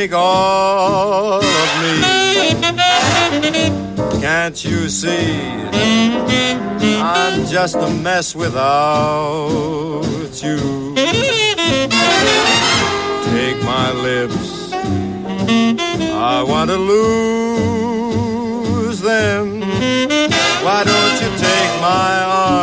think all of me. Can't you see? I'm just a mess without you. Take my lips, I want to lose them. Why don't you take my arm?